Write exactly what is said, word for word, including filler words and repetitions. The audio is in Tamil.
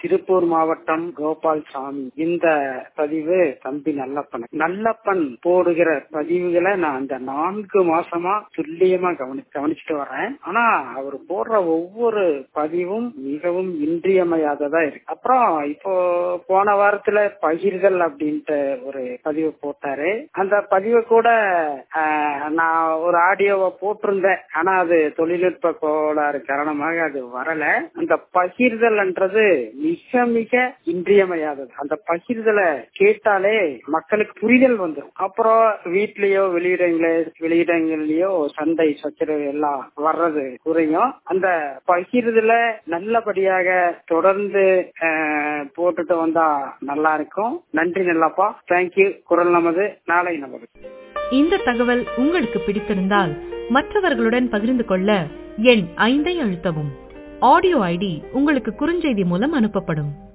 திருப்பூர் மாவட்டம் கோபால்சாமி. இந்த பதிவு தம்பி நல்லப்பன் நல்லப்பன் போடுகிற பதிவுகளை நான் அந்த நான்கு மாசமா துல்லியமா கவனி கவனிச்சுட்டு வரேன். ஆனா அவர் போடுற ஒவ்வொரு பதிவும் மிகவும் இன்றியமையாததா இருக்கு. அப்புறம் இப்போ போன வாரத்துல பகிர்தல் அப்படின்ட்டு ஒரு பதிவு போட்டாரு. அந்த பதிவை கூட நான் ஒரு ஆடியோவை போட்டிருந்தேன். ஆனா அது தொழில்நுட்ப கோளாறு காரணமாக அது வரல. அந்த பகிர்தல்ன்றது மிக மிக இன்றியமையாதது. அந்த பகிர்தலை கேட்டாலே மக்களுக்கு புரிதல் வந்துடும். அப்புறம் வீட்லயோ வெளியிடங்கள வெளியிடங்கள்லயோ சண்டை சச்சரவு எல்லாம் வர்றது குறையும். அந்த பகிர்தல நல்லபடியாக தொடர்ந்து போட்டுட்டு வந்தா நல்லா இருக்கும். நன்றி நல்லப்பா. தேங்க்யூ. குரல் நமது, நாளை நமது. இந்த தகவல் உங்களுக்கு பிடித்திருந்தால் மற்றவர்களுடன் பகிர்ந்து கொள்ள எண் ஐந்தை அழுத்தவும். ஆடியோ ஐடி உங்களுக்கு குறுஞ்செய்தி மூலம் அனுப்பப்படும்.